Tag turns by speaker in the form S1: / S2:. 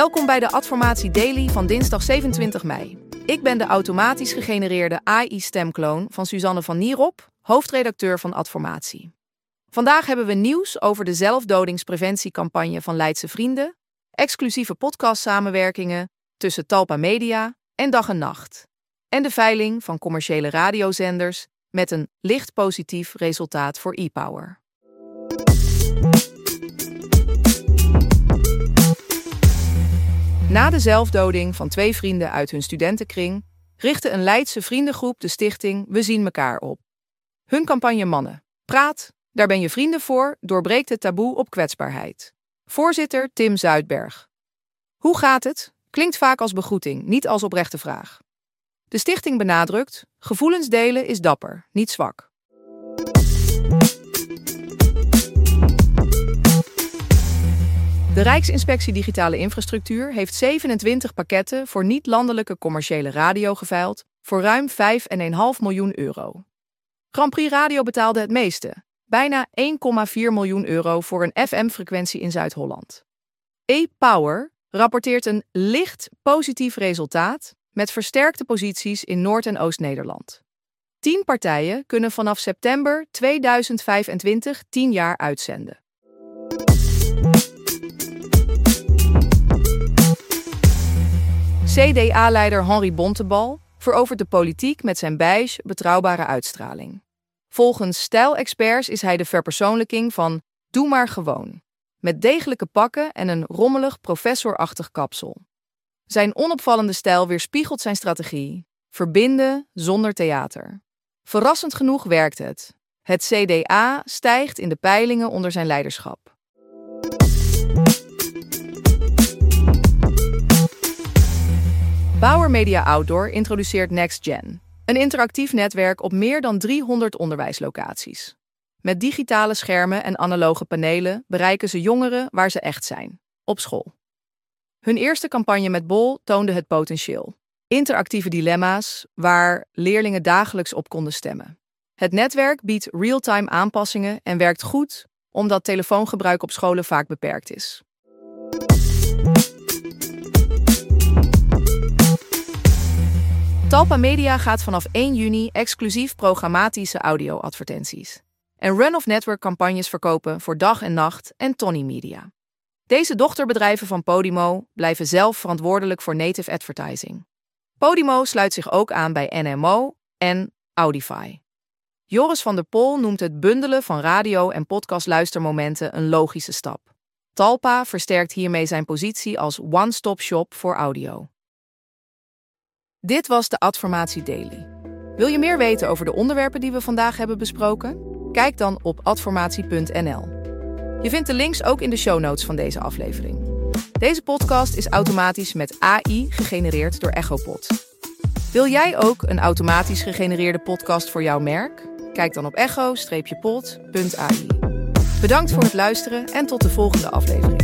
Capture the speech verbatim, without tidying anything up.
S1: Welkom bij de Adformatie Daily van dinsdag zevenentwintig mei. Ik ben de automatisch gegenereerde A I-stemkloon van Suzanne van Nierop, hoofdredacteur van Adformatie. Vandaag hebben we nieuws over de zelfdodingspreventiecampagne van Leidse Vrienden, exclusieve podcastsamenwerkingen tussen Talpa Media en Dag en Nacht, en de veiling van commerciële radiozenders met een licht positief resultaat voor e-power. Na de zelfdoding van twee vrienden uit hun studentenkring richtte een Leidse vriendengroep de stichting We Zien Mekaar op. Hun campagne Mannen, praat, daar ben je vrienden voor, doorbreekt het taboe op kwetsbaarheid. Voorzitter Tim Zuidberg. Hoe gaat het? Klinkt vaak als begroeting, niet als oprechte vraag. De stichting benadrukt, gevoelens delen is dapper, niet zwak. De Rijksinspectie Digitale Infrastructuur heeft zevenentwintig pakketten voor niet-landelijke commerciële radio geveild voor ruim vijf komma vijf miljoen euro. Grand Prix Radio betaalde het meeste, bijna één komma vier miljoen euro voor een F M-frequentie in Zuid-Holland. e-power rapporteert een licht positief resultaat met versterkte posities in Noord- en Oost-Nederland. Tien partijen kunnen vanaf september tweeduizend vijfentwintig tien jaar uitzenden. C D A-leider Henri Bontebal verovert de politiek met zijn beige, betrouwbare uitstraling. Volgens stijlexperts is hij de verpersoonlijking van doe maar gewoon, met degelijke pakken en een rommelig professorachtig kapsel. Zijn onopvallende stijl weerspiegelt zijn strategie, verbinden zonder theater. Verrassend genoeg werkt het. Het C D A stijgt in de peilingen onder zijn leiderschap. Bauer Media Outdoor introduceert NextGen, een interactief netwerk op meer dan driehonderd onderwijslocaties. Met digitale schermen en analoge panelen bereiken ze jongeren waar ze echt zijn, op school. Hun eerste campagne met Bol toonde het potentieel. Interactieve dilemma's waar leerlingen dagelijks op konden stemmen. Het netwerk biedt real-time aanpassingen en werkt goed omdat telefoongebruik op scholen vaak beperkt is. Talpa Media gaat vanaf één juni exclusief programmatische audio-advertenties en run-of-network campagnes verkopen voor Dag en Nacht en Tony Media. Deze dochterbedrijven van Podimo blijven zelf verantwoordelijk voor native advertising. Podimo sluit zich ook aan bij N M O en Audify. Joris van der Pol noemt het bundelen van radio- en podcastluistermomenten een logische stap. Talpa versterkt hiermee zijn positie als one-stop shop voor audio. Dit was de Adformatie Daily. Wil je meer weten over de onderwerpen die we vandaag hebben besproken? Kijk dan op adformatie punt n l. Je vindt de links ook in de show notes van deze aflevering. Deze podcast is automatisch met A I gegenereerd door Echopod. Wil jij ook een automatisch gegenereerde podcast voor jouw merk? Kijk dan op echo pod punt a i. Bedankt voor het luisteren en tot de volgende aflevering.